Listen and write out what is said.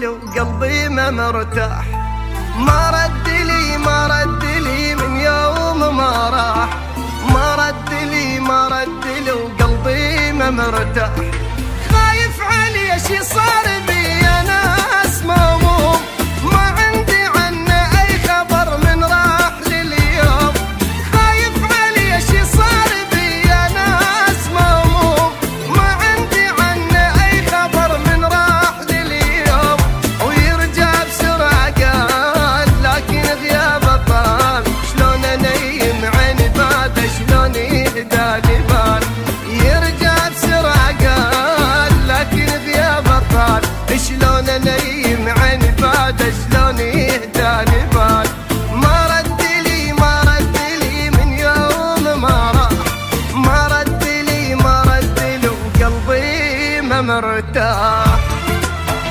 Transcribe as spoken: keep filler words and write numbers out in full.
لي وقلبي ما مرتاح. ما رد لي ما رد لي من يوم ما راح. ما رد لي ما رد لي وقلبي ما مرتاح. خايف علي شي صار بي انا اسمه، ما عندي عنه اي خبر من راح لليوم. خايف علي شي صار بي انا اسمه، ما عندي عنه اي خبر من راح لليوم. ويرجع بسرعة قال لكن غيابه طال. شلون انيم عيني بعد شلون يهدالي بال. يرجع بسرعة قال لكن غيابه طال. شلون انيم عيني بعد شلون يهدالي بال. ما رد لي ما رد لي من يوم ما راح. ما رد لي ما رد لي وقلبي ما مرتاح.